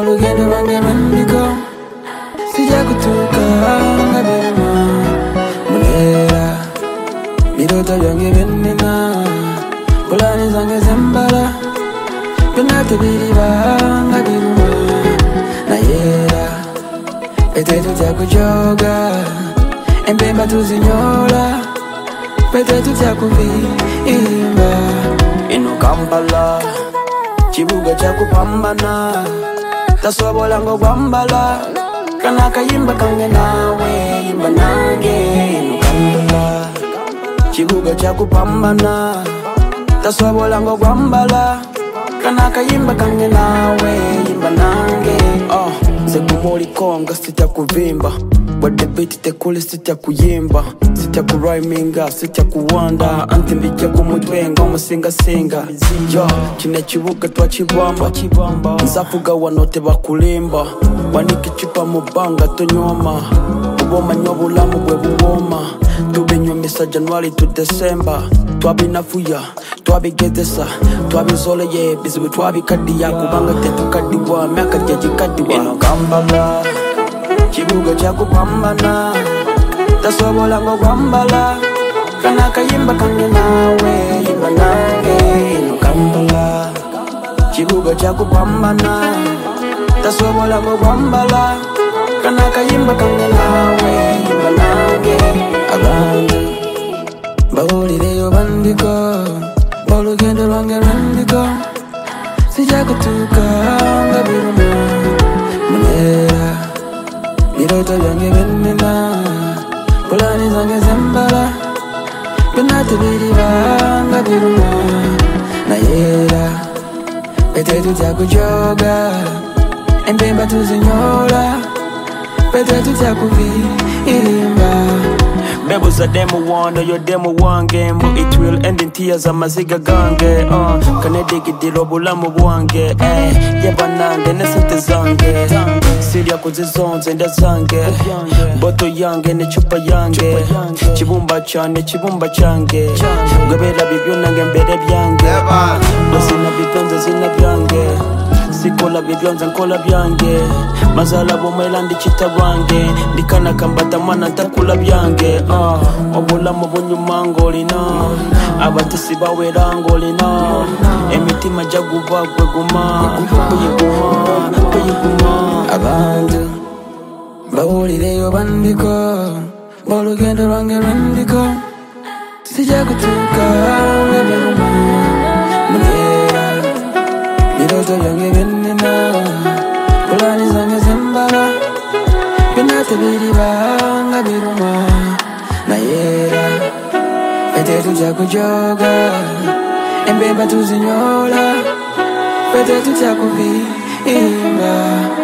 olugendo lwange lwendiko sijja kutuuka nga biruma munera birooto byange byennina pulaani zange zembala byonna tebiriba nga biruma naye era ffe tetutya kujoga empemba tuzinyola ffe tetutya kubirimba ino Kampala kibuga kyakupambana tasobola ng'ogwambala kana akayimba kange naawe yimba nange ino Kampala kibuga kyakupambana tasobola ng'ogwambala kana akayimba kange naawe yimba nange nze kumulikonga sitya kuvimba wadde beat tekuli sitya kuyimba sitya kurhyminga sitya kuwanda anti mbijja ku mutwe ng'omusingasinga yo kino ekibuga twakibamba nzafuga wano tebakulimba wanika ecupa mu bbanga tonyoma oba omanya obulamu bwe buwooma tubinyumisa January to December twabinafuya twabigezesa twabizoleye bizibu twabikaddiya kubanga tetukaddiwa myaka gyagikaddiwa ino Kampala kibuga kyakupambana tasobola ng'ogwambala kana akayimba kange naawe yimba nange ino Kampala kibuga kyakupambana tasobola ng'ogwambala kana akayimba kange naawe yimba nange abantu bawulireyo bandiko olugendo lwange lwendiko sijja kutuuka nga biruma munera birooto byange byennina pulaani zange zembala byonna tebiriba nga biruma naye era ffe tetutya kujoga empemba tuzinyola ffe tetutya kubirimba Bebuza demu wando yo demu wange mbu it will end in tears amaziga gange kanedigidira obulamu bwange yeba nange ne sente zange sirya kuzizonze nda zange boto yange ne chupa yange kibumba cyane kibumba cyange ngabera bibyo nange mbere byange basina bitonze zina byange sikola bibyonze nkola byange mazala bomela ndikita bwange ndikana kambata mwana ntakula byange obulamu bunyuma ngolina abatesi bawera ngolina emitima jaguba gweguma kuyiguma abantu bawulireyo bandiko olugendo lwange lwendiko sijja kutuuka nga biruma munera birooto byange byennina pulaani zange zembala byonna tebiriba nga biruma naye era ffe tetutya kujoga empemba tuzinyola ffe tetutya kubirimba